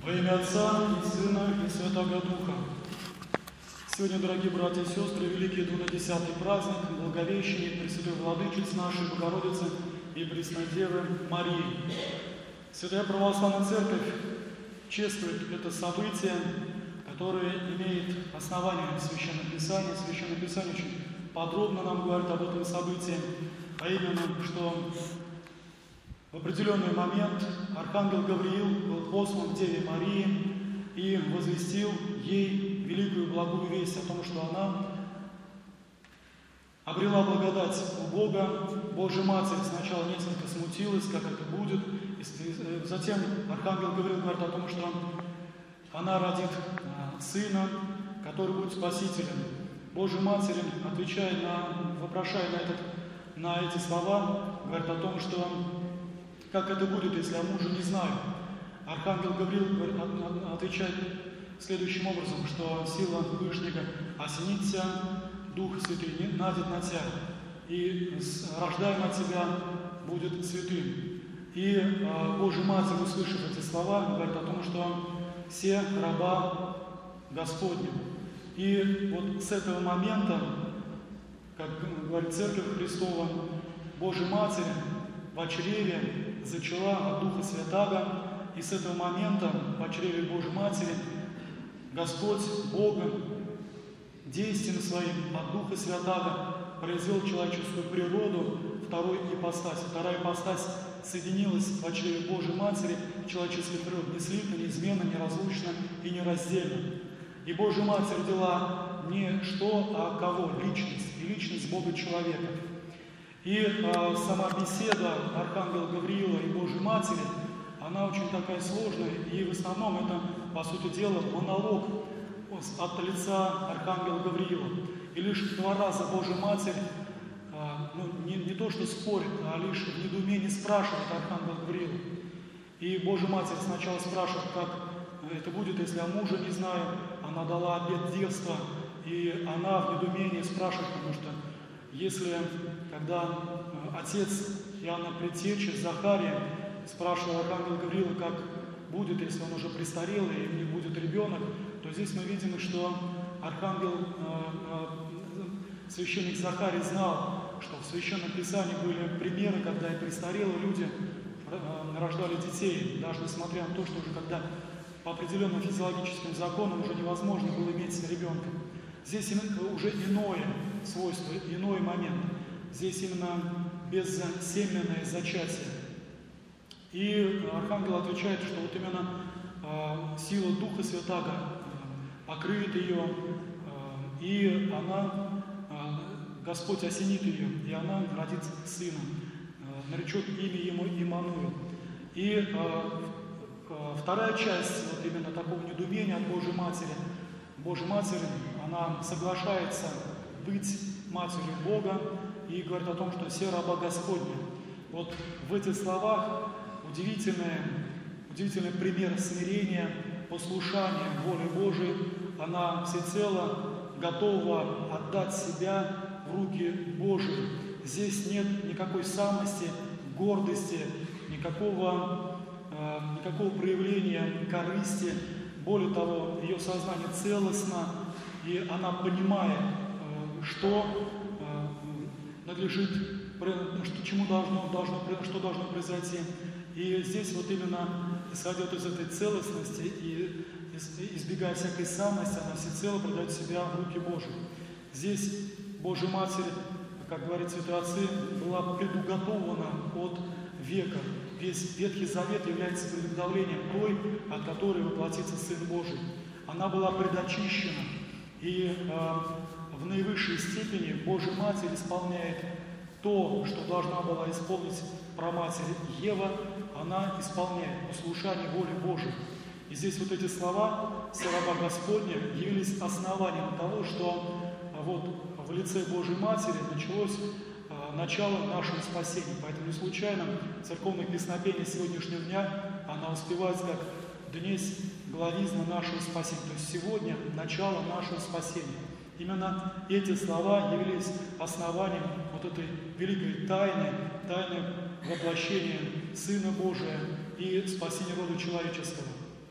Во имя Отца и Сына и Святого Духа. Сегодня, дорогие братья и сестры, великий двунадесятый праздник Благовещения Пресвятой Владычицы нашей Богородицы и Преснодевы Марии. Святая Православная Церковь чествует это событие, которое имеет основание в Священном Писании. Священное Писание очень подробно нам говорит об этом событии, а именно, что в определенный момент архангел Гавриил был послан к Деве Марии и возвестил ей великую благую весть о том, что она обрела благодать у Бога. Божья Матерь сначала несколько смутилась, как это будет. Затем архангел Гавриил говорит о том, что она родит сына, который будет спасителем. Божья Матерь, вопрошая на эти слова, говорит о том, что как это будет, если я мужа не знаю. Архангел Гавриил отвечает следующим образом, что сила Вышнего осенит тебя, Дух Святый надет на тебя, и рождаемый от тебя будет святым. И Божья Матерь, услышав эти слова, говорит о том, что все раба Господня. И вот с этого момента, как говорит Церковь Христова, Божья Матерь в чреве зачала от Духа Святаго, и с этого момента в чреве Божьей Матери Господь Богом действием своим от Духа Святаго произвел человеческую природу второй ипостаси. Вторая ипостась соединилась в чреве Божьей Матери человеческой природы, неслитно, неизменно, неразлучно и нераздельно. И Божья Матерь родила не что, а кого? Личность, и личность Бога человека. И сама беседа архангела Гавриила и Божьей Матери, она очень такая сложная, и в основном это, по сути дела, монолог от лица архангела Гавриила. И лишь два раза Божья Матерь, не то что спорит, а лишь в недоумении спрашивает архангела Гавриила. И Божья Матерь сначала спрашивает, как это будет, если я мужа не знаю. Она дала обет девства, и она в недоумении спрашивает, потому что если, когда отец Иоанна Предтечи, Захария, спрашивал архангела Гавриила, как будет, если он уже престарел и не будет ребенок, то здесь мы видим, что священник Захарий знал, что в Священном Писании были примеры, когда и престарелые люди рождали детей, даже несмотря на то, что уже когда по определенным физиологическим законам уже невозможно было иметь ребенка. Здесь уже иное свойство, иной момент. Здесь именно безсеменное зачатие. И архангел отвечает, что вот именно сила Духа Святаго покрыет ее, и Господь осенит ее, и она родит сына, наречет имя ему Иммануил. И вторая часть вот именно такого недоумения от Божьей Матери. Божья Матерь, она соглашается быть Матерью Бога и говорит о том, что все раба Господня. Вот в этих словах удивительный пример смирения, послушания воли Божией. Она всецело готова отдать себя в руки Божьи. Здесь нет никакой самости, гордости, никакого проявления корысти. Более того, ее сознание целостно, и она понимает, что надлежит, что должно произойти. И здесь вот именно, исходя из этой целостности и избегая всякой самости, она всецело предает себя в руки Божьи. Здесь Божья Матерь, как говорят святые отцы, была предуготована от века. Весь Ветхий Завет является предуготовлением той, от которой воплотится Сын Божий. Она была предочищена, и в наивысшей степени Божья Матерь исполняет то, что должна была исполнить праматерь Ева, она исполняет послушание воли Божией. И здесь вот эти слова «все раба Господня» явились основанием того, что вот в лице Божьей Матери началось начало нашего спасения. Поэтому не случайно в церковных песнопениях сегодняшнего дня она успевается как «Днесь главизна нашего спасения». То есть сегодня начало нашего спасения. Именно эти слова явились основанием вот этой великой тайны воплощения Сына Божия и спасения рода человеческого.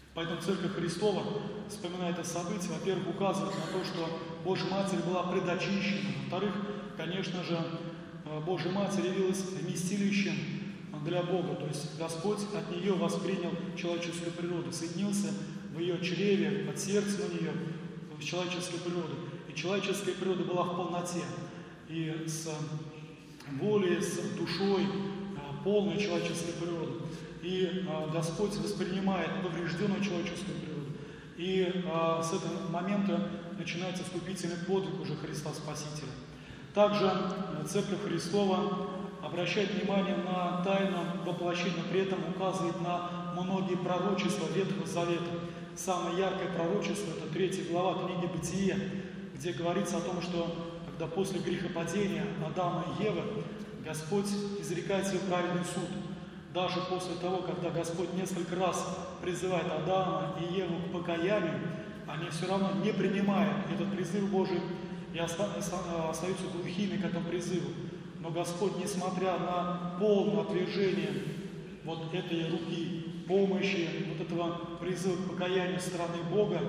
Поэтому Церковь Христова, вспоминая это событие, во-первых, указывает на то, что Божья Матерь была предочищена. Во-вторых, конечно же, Божья Матерь явилась вместилищем для Бога. То есть Господь от нее воспринял человеческую природу, соединился в ее чреве, под сердцем у нее, в человеческой природе. И человеческая природа была в полноте. И с волей, с душой полной человеческой природы. И Господь воспринимает поврежденную человеческую природу. И с этого момента начинается вступительный подвиг уже Христа Спасителя. Также Церковь Христова обращает внимание на тайну воплощения, при этом указывает на многие пророчества Ветхого Завета. Самое яркое пророчество – это 3 глава книги Бытия, где говорится о том, что когда после грехопадения Адама и Евы Господь изрекает свой праведный суд. Даже после того, когда Господь несколько раз призывает Адама и Еву к покаянию, они все равно не принимают этот призыв Божий и остаются глухими к этому призыву. Но Господь, несмотря на полное отвержение вот этой руки, помощи, вот этого призыва к покаянию со стороны Бога,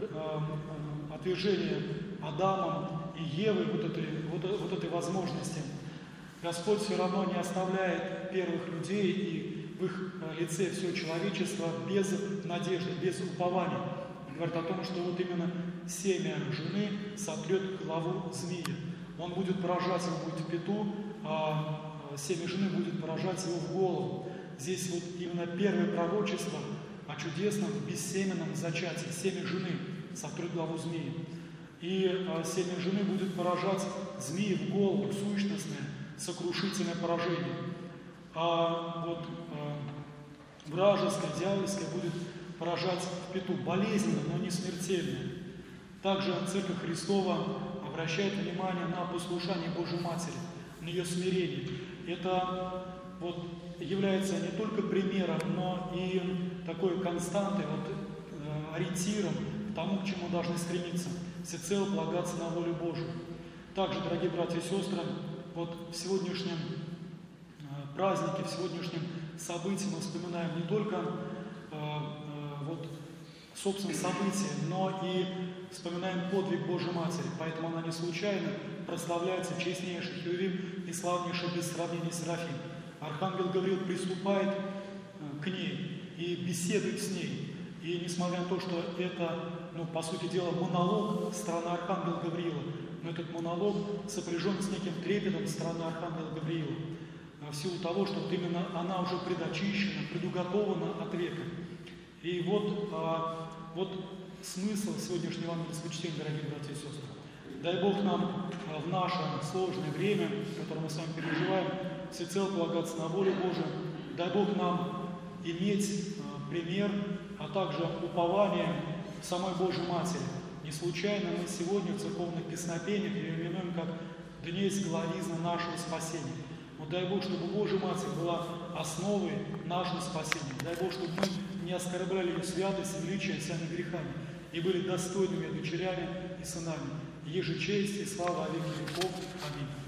отвержение Адамом и Евой вот этой возможности, Господь все равно не оставляет первых людей и в их лице все человечество без надежды, без упования. Он говорит о том, что вот именно семя жены сотрет главу змея. Он будет поражать его, будет в пету, а семя жены будет поражать его в голову. Здесь вот именно первое пророчество о чудесном бессеменном зачатии. Семя жены сотрет главу змея. И семя жены будет поражать змеи в голову, сущностное, сокрушительное поражение. А вот вражеское, дьявольское будет поражать в пету, болезненно, но не смертельно. Также Церковь Христова обращает внимание на послушание Божьей Матери, на ее смирение. Это вот является не только примером, но и такой константой, ориентиром к тому, к чему должны стремиться, всецело полагаться на волю Божию. Также, дорогие братья и сестры, вот в сегодняшнем празднике, в сегодняшнем событии мы вспоминаем не только собственно событие, но и вспоминаем подвиг Божьей Матери. Поэтому она не случайно прославляется в честнейший Херувим и славнейший без сравнения Серафим. Архангел Гавриил приступает к ней и беседует с ней. И несмотря на то, что это, по сути дела, монолог стороны Архангела Гавриила, но этот монолог сопряжен с неким трепетом стороны Архангела Гавриила, в силу того, что вот именно она уже предочищена, предуготована от века. И вот смысл сегодняшнего евангельского чтения, дорогие братья и сестры. Дай Бог нам в наше сложное время, которое мы с вами переживаем, всецело полагаться на волю Божию. Дай Бог нам иметь пример, а также упование самой Божьей Матери. Не случайно мы сегодня в церковных песнопениях ее именуем как «Днесь главизна нашего спасения». Но дай Бог, чтобы Божья Матерь была основой нашего спасения. Дай Бог, чтобы мы не оскорбляли ее святость, величие всеми грехами и были достойными дочерями и сынами. Еже честь и слава о веки веков. Аминь.